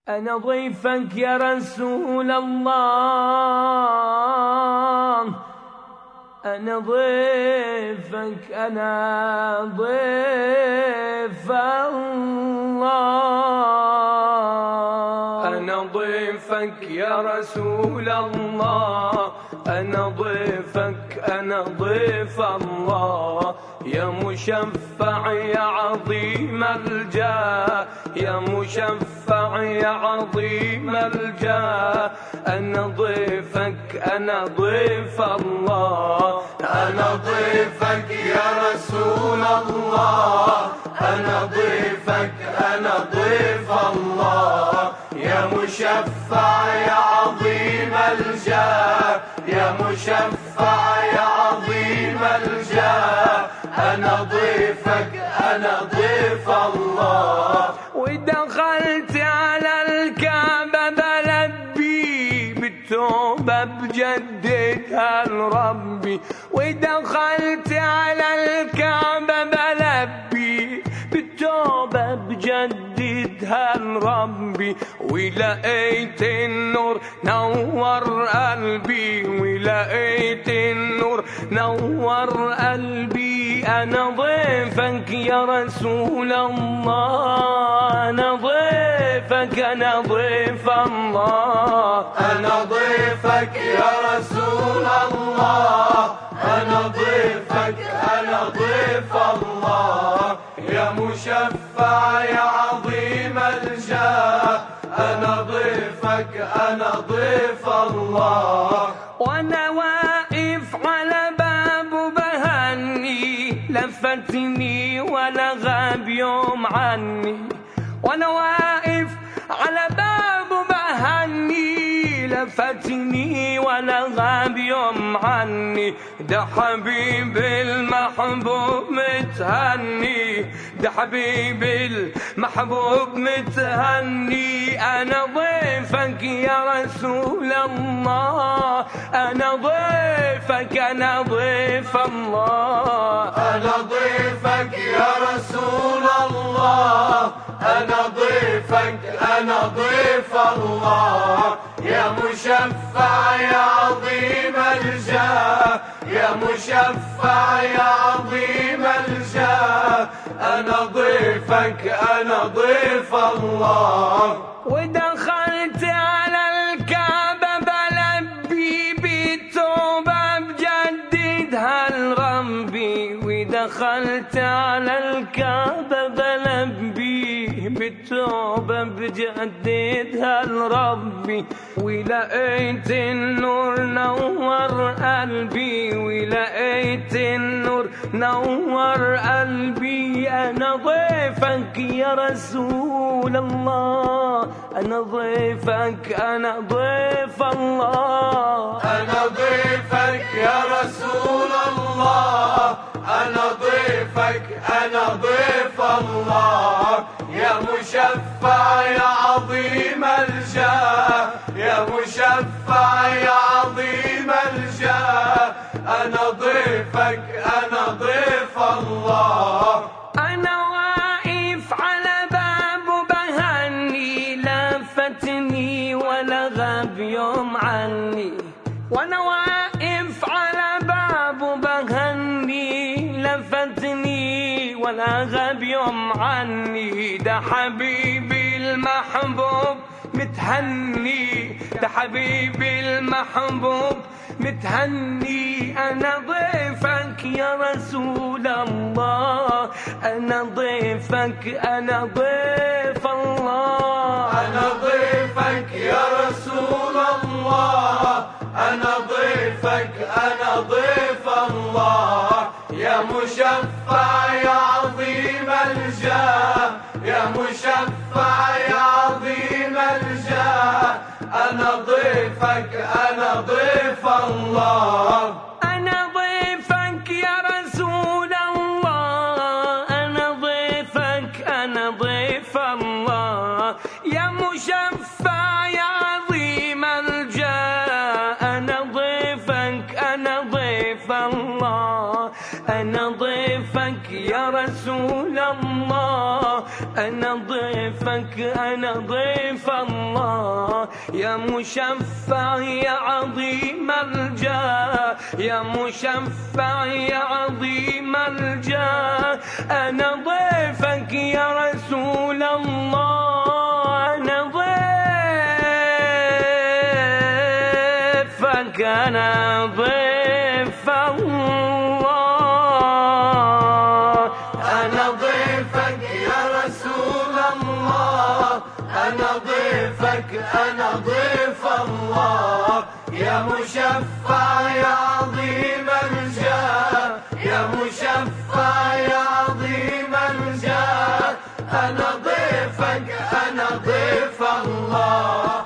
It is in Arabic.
أنا ضيفك يا رسول الله، أنا ضيفك، أنا ضيف الله. أنا ضيفك يا رسول الله، أنا ضيفك، أنا ضيف الله. يا مشفع يا عظيم الجاه، يا مشفع يا عظيم الجاه. أنا ضيفك، أنا ضيف الله. أنا ضيفك يا رسول الله، أنا ضيفك، أنا ضيف الله. يا مشفع يا عظيم الجاه، يا مشفع يا عظيم الجاه. أنا ضيفك، أنا ضيف الله. ودخلت على الكعبة بلبي بالتوبة بجددها لربي. ودخلت على الكعبة بلبي بالتوبة بجددها لربي. ولقيت النور نور قلبي، ولقيت النور نور قلبي. أنا ضيفك يا رسول الله، أنا ضيفك، أنا ضيف الله. أنا ضيفك يا رسول الله، أنا ضيفك، أنا ضيف الله. يا مشفع يا عظيم الجاه، أنا ضيفك، أنا ضيف الله. وأنا واقف على بابه بهني، لفتني ولا غاب يوم عني. وأنا واقف على بابه بهني، لفتني ولا غاب يوم عني. ده حبيبي المحبوب متهني، ده حبيبي المحبوب متهني. أنا ضيفك يا رسول الله، أنا ضيفك، أنا ضيف الله. أنا ضيفك يا رسول الله، أنا ضيفك، أنا ضيف الله. يا مشفع يا عظيم الجاه، يا مشفع يا عظيم الجاه. أنا ضيفك، أنا ضيف الله. ودخلت على الكعبة بلبي بالتوبة بجددها لربي. ودخلت على الكعبة بلبي بالتوبة بجددها لربي. ولقيت النور نور قلبي، ولقيت النور نور قلبي. أنا ضيفك يا رسول الله، أنا ضيفك، أنا ضيف الله. أنا ضيفك يا رسول الله، أنا ضيفك، أنا ضيف الله. يا مشفع يا عظيم الجاه، يا مشفع يا عظيم الجاه. أنا ضيفك، أنا ضيف الله. أنا واقف على بابه بهني، لفتني ولا غاب يوم عني. وأنا واقف على بابه بهني، لفتني ولا غاب يوم عني. ده حبيبي المحبوب متهني، ده حبيبي المحبوب متهني. أنا ضيفك يا رسول الله، أنا ضيفك، أنا ضيف الله. أنا ضيفك يا رسول الله، أنا ضيفك، أنا ضيف الله. يا مشفع يا عظيم الجاه، يا مشفع يا عظيم الجاه. أنا ضيفك، أنا ضيف الله. أنا ضيفك يا رسول الله، أنا ضيفك، أنا ضيف الله. يا مشفع يا عظيم الجاه، أنا ضيفك، أنا ضيف الله. أنا ضيفك يا رسول الله، أنا ضيفك. ضيفك أنا ضيف الله يا مشفع يا عظيم الجاه يا مشفع يا عظيم الجاه أنا ضيفك يا رسول الله أنا ضيفك أنا ضيف الله أنا ضيفك يا رسول الله أنا ضيفك أنا ضيف الله يا مشفع يا عظيم الجاه يا مشفع يا عظيم الجاه أنا ضيفك أنا ضيف الله